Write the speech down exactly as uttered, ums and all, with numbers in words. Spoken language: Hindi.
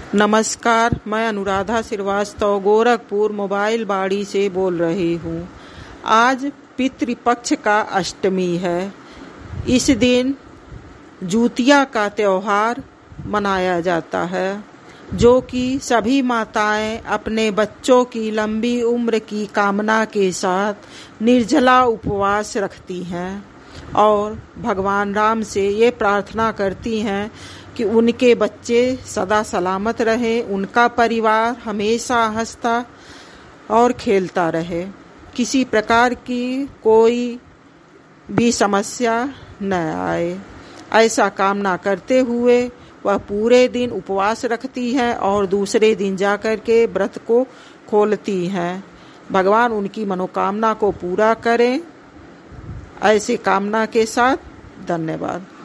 नमस्कार, मैं अनुराधा श्रीवास्तव गोरखपुर मोबाइल बाड़ी से बोल रही हूँ। आज पितृपक्ष का अष्टमी है। इस दिन जूतिया का त्योहार मनाया जाता है, जो कि सभी माताएं अपने बच्चों की लंबी उम्र की कामना के साथ निर्जला उपवास रखती हैं और भगवान राम से ये प्रार्थना करती हैं कि उनके बच्चे सदा सलामत रहे, उनका परिवार हमेशा हंसता और खेलता रहे, किसी प्रकार की कोई भी समस्या न आए। ऐसा कामना करते हुए वह पूरे दिन उपवास रखती हैं और दूसरे दिन जाकर के व्रत को खोलती हैं। भगवान उनकी मनोकामना को पूरा करें, ऐसी कामना के साथ धन्यवाद।